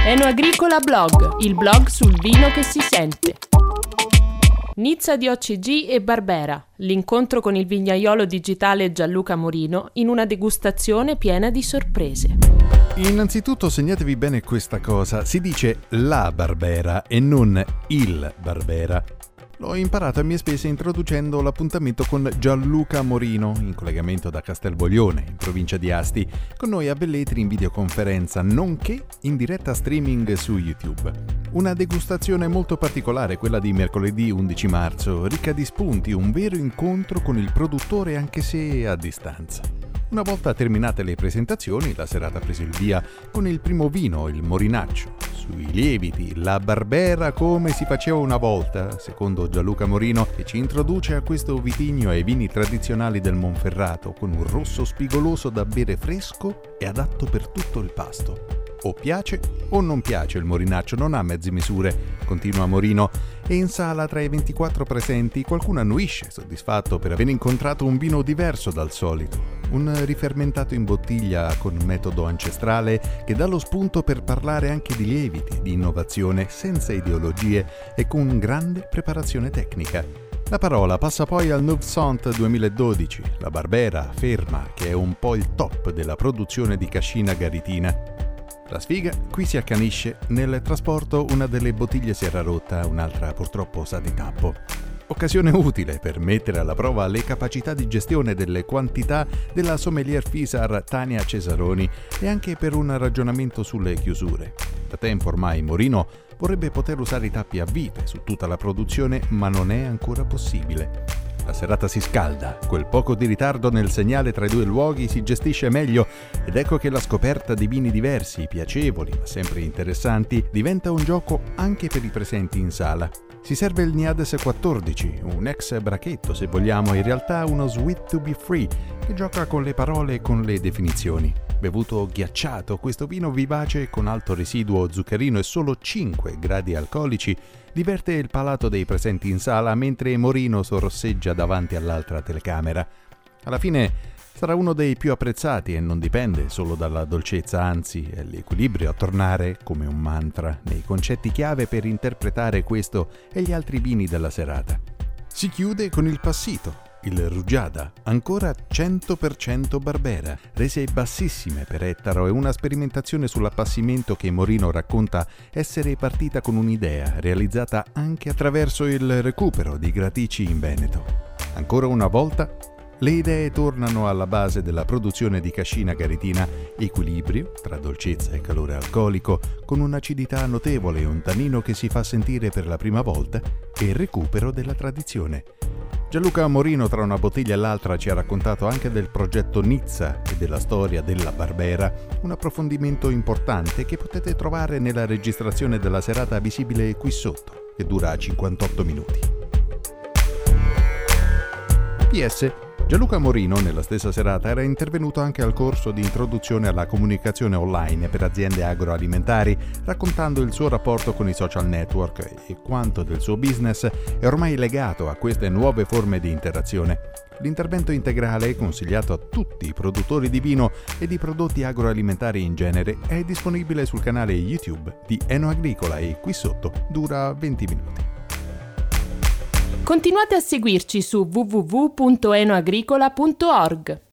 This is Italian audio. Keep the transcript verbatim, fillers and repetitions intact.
Enoagricola Blog, il blog sul vino che si sente. Nizza di O C G e Barbera, l'incontro con il vignaiolo digitale Gianluca Morino in una degustazione piena di sorprese. Innanzitutto segnatevi bene questa cosa, si dice la Barbera e non il Barbera. L'ho imparato a mie spese introducendo l'appuntamento con Gianluca Morino, in collegamento da Castelboglione, in provincia di Asti, con noi a Velletri in videoconferenza, nonché in diretta streaming su YouTube. Una degustazione molto particolare, quella di mercoledì undici marzo, ricca di spunti, un vero incontro con il produttore anche se a distanza. Una volta terminate le presentazioni, la serata prese il via con il primo vino, il Morinaccio. Sui lieviti, la Barbera come si faceva una volta, secondo Gianluca Morino, che ci introduce a questo vitigno e ai vini tradizionali del Monferrato, con un rosso spigoloso da bere fresco e adatto per tutto il pasto. O piace o non piace il Morinaccio, non ha mezze misure, continua Morino, e in sala tra i ventiquattro presenti qualcuno annuisce, soddisfatto per aver incontrato un vino diverso dal solito. Un rifermentato in bottiglia con metodo ancestrale che dà lo spunto per parlare anche di lieviti, di innovazione, senza ideologie e con grande preparazione tecnica. La parola passa poi al Neuf-Cent duemiladodici, la Barbera afferma che è un po' il top della produzione di cascina garitina. La sfiga qui si accanisce, nel trasporto una delle bottiglie si era rotta, un'altra purtroppo sa di tappo. Occasione utile per mettere alla prova le capacità di gestione delle quantità della sommelier Fisar Tania Cesaroni e anche per un ragionamento sulle chiusure. Da tempo ormai Morino vorrebbe poter usare i tappi a vite su tutta la produzione, ma non è ancora possibile. La serata si scalda, quel poco di ritardo nel segnale tra i due luoghi si gestisce meglio ed ecco che la scoperta di vini diversi, piacevoli ma sempre interessanti, diventa un gioco anche per i presenti in sala. Si serve il Niades quattordici, un ex brachetto se vogliamo, in realtà uno Sweet to be Free, che gioca con le parole e con le definizioni. Bevuto ghiacciato, questo vino vivace con alto residuo zuccherino e solo cinque gradi alcolici diverte il palato dei presenti in sala mentre Morino sorrosseggia davanti all'altra telecamera. Alla fine sarà uno dei più apprezzati e non dipende solo dalla dolcezza, anzi è l'equilibrio a tornare come un mantra nei concetti chiave per interpretare questo e gli altri vini della serata. Si chiude con il Passito, il Rugiada, ancora cento per cento Barbera, rese bassissime per ettaro e una sperimentazione sull'appassimento che Morino racconta essere partita con un'idea realizzata anche attraverso il recupero di gratici in Veneto. Ancora una volta le idee tornano alla base della produzione di cascina garitina, equilibrio tra dolcezza e calore alcolico, con un'acidità notevole e un tannino che si fa sentire per la prima volta, e recupero della tradizione. Gianluca Morino tra una bottiglia e l'altra ci ha raccontato anche del progetto Nizza e della storia della Barbera, un approfondimento importante che potete trovare nella registrazione della serata visibile qui sotto, che dura cinquantotto minuti. P S Gianluca Morino, nella stessa serata, era intervenuto anche al corso di introduzione alla comunicazione online per aziende agroalimentari, raccontando il suo rapporto con i social network e quanto del suo business è ormai legato a queste nuove forme di interazione. L'intervento integrale, consigliato a tutti i produttori di vino e di prodotti agroalimentari in genere, è disponibile sul canale YouTube di Enoagricola e qui sotto dura venti minuti. Continuate a seguirci su w w w punto enoagricola punto org.